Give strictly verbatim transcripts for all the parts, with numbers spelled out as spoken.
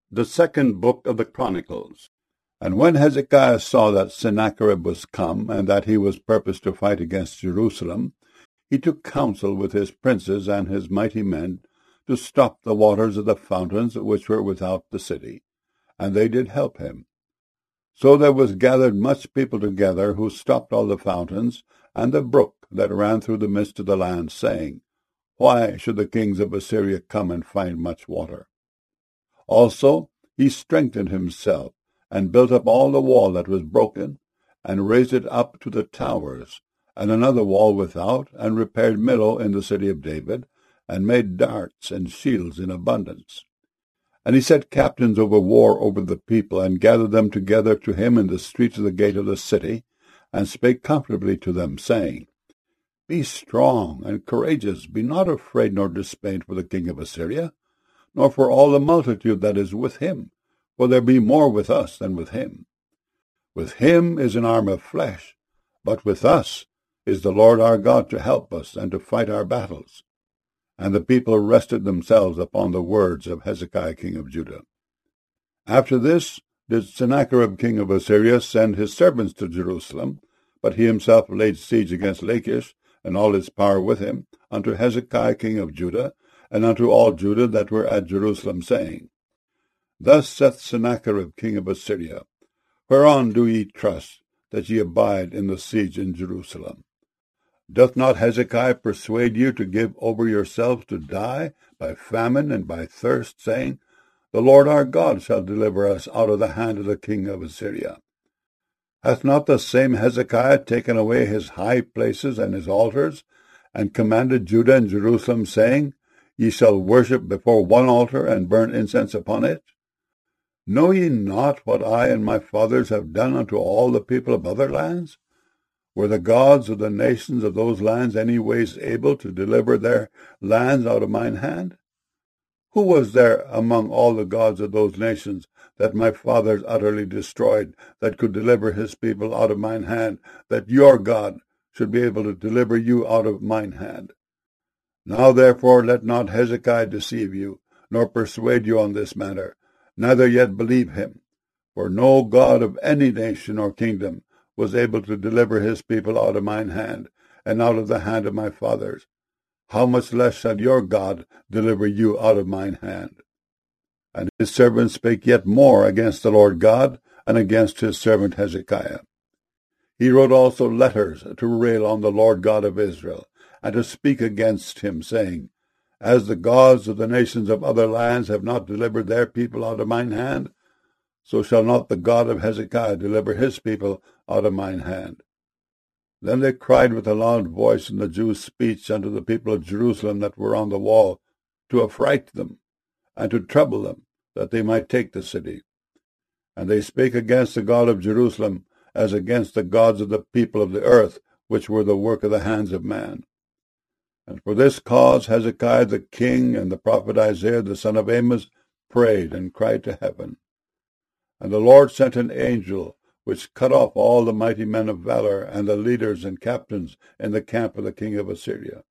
The second book of the Chronicles. And when Hezekiah saw that Sennacherib was come, and that he was purposed to fight against Jerusalem, he took counsel with his princes and his mighty men to stop the waters of the fountains which were without the city, and they did help him. So there was gathered much people together, who stopped all the fountains and the brook that ran through the midst of the land, saying, Why should the kings of Assyria come and find much water? Also he strengthened himself, and built up all the wall that was broken, and raised it up to the towers, and another wall without, and repaired Millo in the city of David, and made darts and shields in abundance. And he set captains over war over the people, and gathered them together to him in the streets of the gate of the city, and spake comfortably to them, saying, Be strong and courageous, be not afraid nor dismayed for the king of Assyria, nor for all the multitude that is with him, for there be more with us than with him. With him is an arm of flesh, but with us is the Lord our God to help us and to fight our battles. And the people rested themselves upon the words of Hezekiah king of Judah. After this did Sennacherib king of Assyria send his servants to Jerusalem, but he himself laid siege against Lachish, and all his power with him, unto Hezekiah king of Judah, and unto all Judah that were at Jerusalem, saying, Thus saith Sennacherib king of Assyria, Whereon do ye trust, that ye abide in the siege in Jerusalem? Doth not Hezekiah persuade you to give over yourselves to die by famine and by thirst, saying, The Lord our God shall deliver us out of the hand of the king of Assyria? Hath not the same Hezekiah taken away his high places and his altars, and commanded Judah and Jerusalem, saying, Ye shall worship before one altar, and burn incense upon it? Know ye not what I and my fathers have done unto all the people of other lands? Were the gods of the nations of those lands any ways able to deliver their lands out of mine hand? Who was there among all the gods of those nations that my fathers utterly destroyed, that could deliver his people out of mine hand, that your God should be able to deliver you out of mine hand? Now therefore let not Hezekiah deceive you, nor persuade you on this matter, neither yet believe him. For no God of any nation or kingdom was able to deliver his people out of mine hand, and out of the hand of my fathers. How much less shall your God deliver you out of mine hand? And his servant spake yet more against the Lord God, and against his servant Hezekiah. He wrote also letters to rail on the Lord God of Israel, and to speak against him, saying, As the gods of the nations of other lands have not delivered their people out of mine hand, so shall not the God of Hezekiah deliver his people out of mine hand. Then they cried with a loud voice in the Jews' speech unto the people of Jerusalem that were on the wall, to affright them, and to trouble them, that they might take the city. And they spake against the God of Jerusalem, as against the gods of the people of the earth, which were the work of the hands of man. And for this cause Hezekiah the king and the prophet Isaiah the son of Amos prayed and cried to heaven. And the Lord sent an angel, which cut off all the mighty men of valor, and the leaders and captains in the camp of the king of Assyria.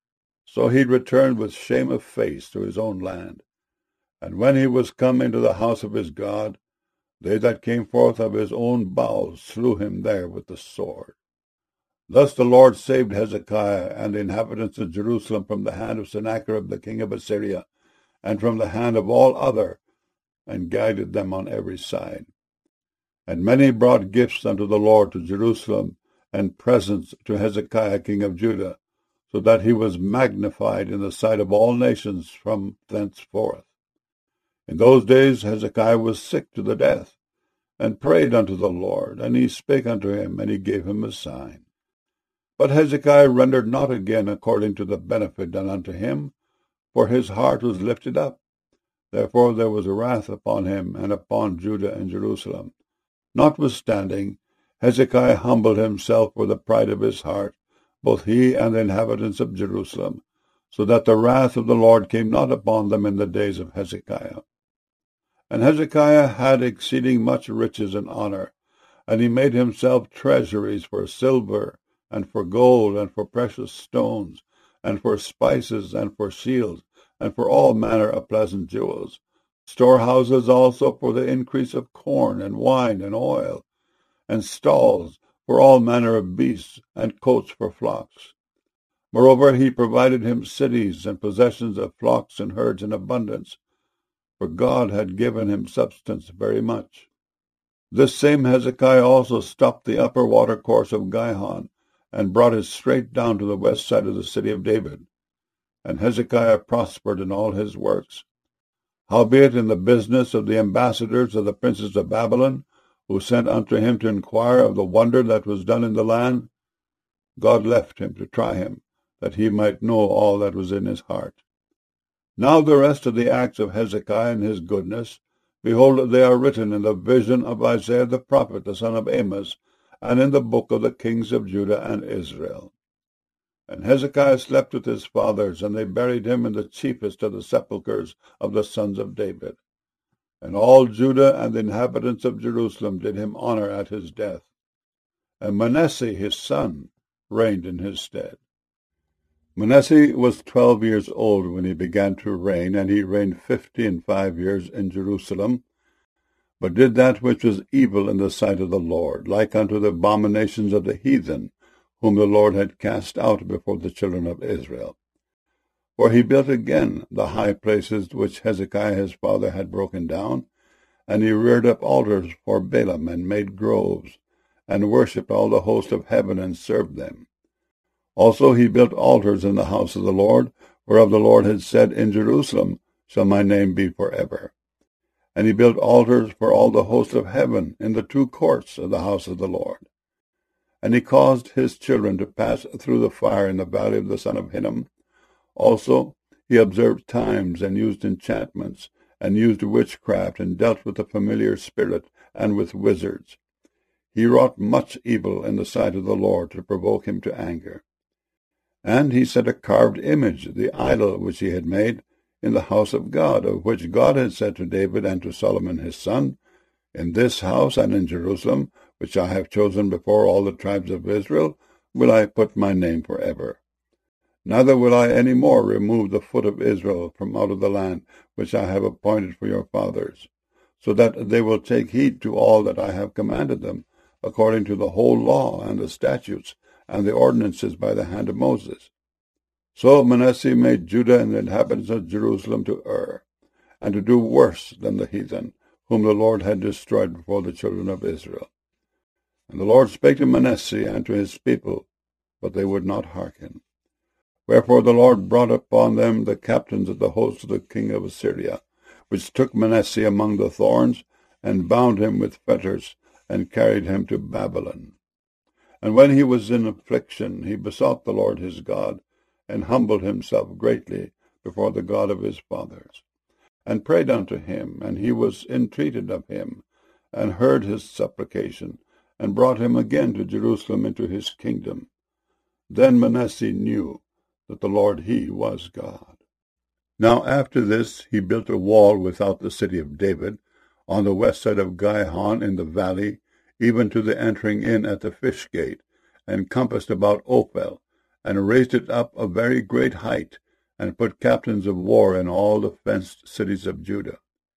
So he returned with shame of face to his own land. And when he was come into the house of his God, they that came forth of his own bowels slew him there with the sword. Thus the Lord saved Hezekiah and the inhabitants of Jerusalem from the hand of Sennacherib the king of Assyria, and from the hand of all other, and guided them on every side. And many brought gifts unto the Lord to Jerusalem, and presents to Hezekiah king of Judah, so that he was magnified in the sight of all nations from thenceforth. In those days Hezekiah was sick to the death, and prayed unto the Lord, and he spake unto him, and he gave him a sign. But Hezekiah rendered not again according to the benefit done unto him, for his heart was lifted up. Therefore there was wrath upon him, and upon Judah and Jerusalem. Notwithstanding, Hezekiah humbled himself for the pride of his heart, both he and the inhabitants of Jerusalem, so that the wrath of the Lord came not upon them in the days of Hezekiah. And Hezekiah had exceeding much riches and honor, and he made himself treasuries for silver, and for gold, and for precious stones, and for spices, and for shields, and for all manner of pleasant jewels, storehouses also for the increase of corn and wine and oil, and stalls for all manner of beasts, and coats for flocks. Moreover, he provided him cities and possessions of flocks and herds in abundance, for God had given him substance very much. This same Hezekiah also stopped the upper watercourse of Gihon, and brought it straight down to the west side of the city of David. And Hezekiah prospered in all his works. Howbeit in the business of the ambassadors of the princes of Babylon, who sent unto him to inquire of the wonder that was done in the land, God left him to try him, that he might know all that was in his heart. Now the rest of the acts of Hezekiah and his goodness, behold, they are written in the vision of Isaiah the prophet, the son of Amos, and in the book of the kings of Judah and Israel. And Hezekiah slept with his fathers, and they buried him in the chiefest of the sepulchres of the sons of David. And all Judah and the inhabitants of Jerusalem did him honor at his death. And Manasseh his son reigned in his stead. Manasseh was twelve years old when he began to reign, and he reigned fifty and five years in Jerusalem, but did that which was evil in the sight of the Lord, like unto the abominations of the heathen, whom the Lord had cast out before the children of Israel. For he built again the high places which Hezekiah his father had broken down, and he reared up altars for Baalim, and made groves, and worshipped all the host of heaven, and served them. Also he built altars in the house of the Lord, whereof the Lord had said, In Jerusalem shall my name be for ever. And he built altars for all the host of heaven in the two courts of the house of the Lord. And he caused his children to pass through the fire in the valley of the son of Hinnom. Also he observed times, and used enchantments, and used witchcraft, and dealt with the familiar spirit, and with wizards. He wrought much evil in the sight of the Lord, to provoke him to anger. And he set a carved image, the idol which he had made, in the house of God, of which God had said to David and to Solomon his son, In this house and in Jerusalem, which I have chosen before all the tribes of Israel, will I put my name for ever. Neither will I any more remove the foot of Israel from out of the land which I have appointed for your fathers, so that they will take heed to all that I have commanded them, according to the whole law and the statutes and the ordinances by the hand of Moses. So Manasseh made Judah and the inhabitants of Jerusalem to err, and to do worse than the heathen, whom the Lord had destroyed before the children of Israel. And the Lord spake to Manasseh and to his people, but they would not hearken. Wherefore the Lord brought upon them the captains of the host of the king of Assyria, which took Manasseh among the thorns, and bound him with fetters, and carried him to Babylon. And when he was in affliction, he besought the Lord his God, and humbled himself greatly before the God of his fathers, and prayed unto him, and he was entreated of him, and heard his supplication, and brought him again to Jerusalem into his kingdom. Then Manasseh knew that the Lord he was God. Now after this he built a wall without the city of David, on the west side of Gihon in the valley, even to the entering in at the fish gate, and compassed about Ophel, and raised it up a very great height, and put captains of war in all the fenced cities of Judah.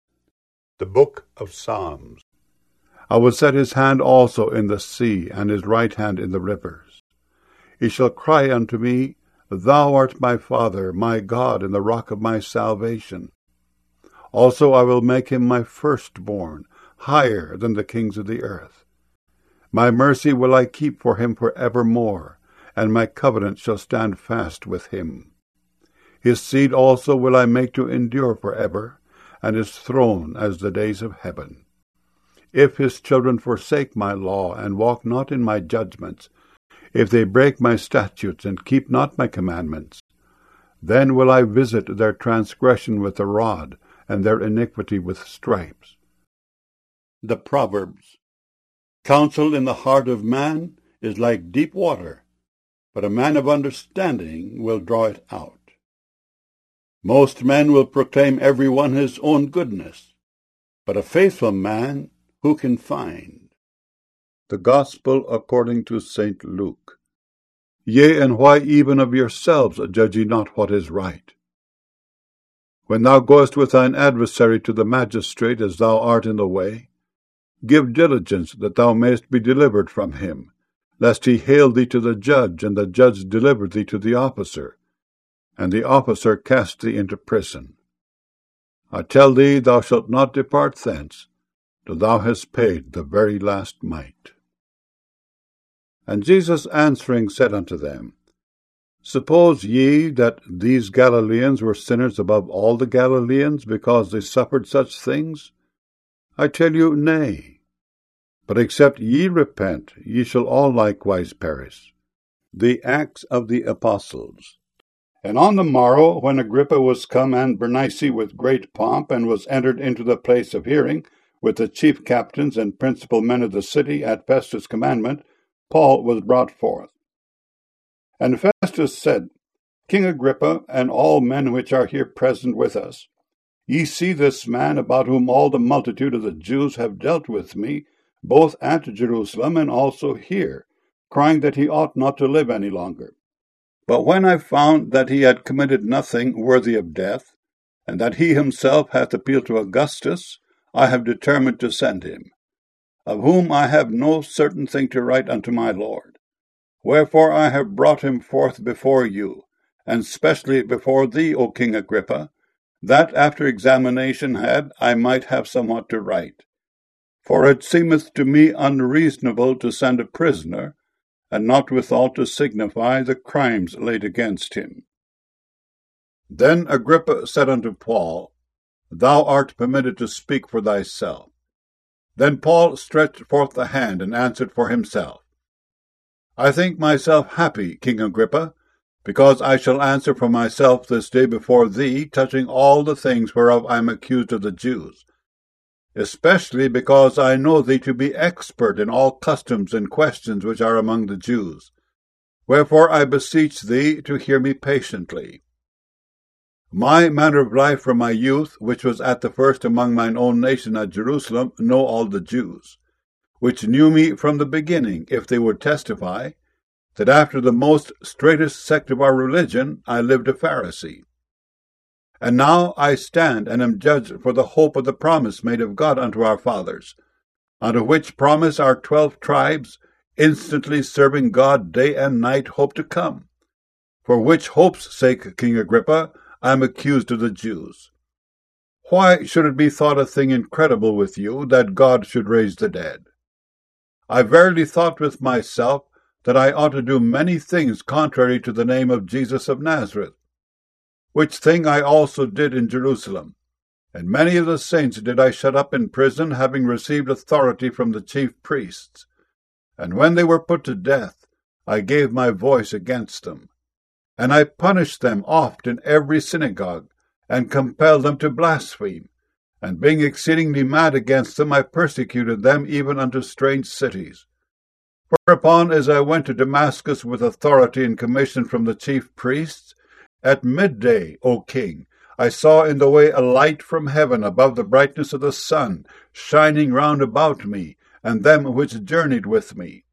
The Book of Psalms. I will set his hand also in the sea, and his right hand in the rivers. He shall cry unto me, Thou art my Father, my God, and the rock of my salvation. Also I will make him my firstborn, higher than the kings of the earth. My mercy will I keep for him for evermore, and my covenant shall stand fast with him. His seed also will I make to endure for ever, and his throne as the days of heaven. If his children forsake my law, and walk not in my judgments, if they break my statutes, and keep not my commandments, then will I visit their transgression with a rod, and their iniquity with stripes. The Proverbs. Counsel in the heart of man is like deep water, but a man of understanding will draw it out. Most men will proclaim every one his own goodness, but a faithful man who can find? The Gospel according to Saint Luke. Yea, and why even of yourselves judge ye not what is right? When thou goest with thine adversary to the magistrate, as thou art in the way, give diligence that thou mayest be delivered from him, lest he hale thee to the judge, and the judge deliver thee to the officer, and the officer cast thee into prison. I tell thee, thou shalt not depart thence, till thou hast paid the very last mite. And Jesus answering said unto them, Suppose ye that these Galileans were sinners above all the Galileans, because they suffered such things? I tell you, nay. But except ye repent, ye shall all likewise perish. The Acts of the Apostles. And on the morrow, when Agrippa was come, and Bernice with great pomp, and was entered into the place of hearing, with the chief captains and principal men of the city, at Festus' commandment, Paul was brought forth. And Festus said, King Agrippa, and all men which are here present with us, ye see this man, about whom all the multitude of the Jews have dealt with me, both at Jerusalem and also here, crying that he ought not to live any longer. But when I found that he had committed nothing worthy of death, and that he himself hath appealed to Augustus, I have determined to send him, of whom I have no certain thing to write unto my Lord. Wherefore I have brought him forth before you, and specially before thee, O King Agrippa, that after examination had, I might have somewhat to write. For it seemeth to me unreasonable to send a prisoner, and not withal to signify the crimes laid against him. Then Agrippa said unto Paul, Thou art permitted to speak for thyself. Then Paul stretched forth the hand, and answered for himself. I think myself happy, King Agrippa, because I shall answer for myself this day before thee, touching all the things whereof I am accused of the Jews, especially because I know thee to be expert in all customs and questions which are among the Jews. Wherefore I beseech thee to hear me patiently. My manner of life from my youth, which was at the first among mine own nation at Jerusalem, know all the Jews, which knew me from the beginning, if they would testify, that after the most straitest sect of our religion I lived a Pharisee. And now I stand and am judged for the hope of the promise made of God unto our fathers, unto which promise our twelve tribes, instantly serving God day and night, hope to come. For which hope's sake, King Agrippa, I am accused of the Jews. Why should it be thought a thing incredible with you, that God should raise the dead? I verily thought with myself that I ought to do many things contrary to the name of Jesus of Nazareth, which thing I also did in Jerusalem. And many of the saints did I shut up in prison, having received authority from the chief priests. And when they were put to death, I gave my voice against them. And I punished them oft in every synagogue, and compelled them to blaspheme. And being exceedingly mad against them, I persecuted them even unto strange cities. Whereupon, as I went to Damascus with authority and commission from the chief priests, at midday, O king, I saw in the way a light from heaven above the brightness of the sun, shining round about me, and them which journeyed with me.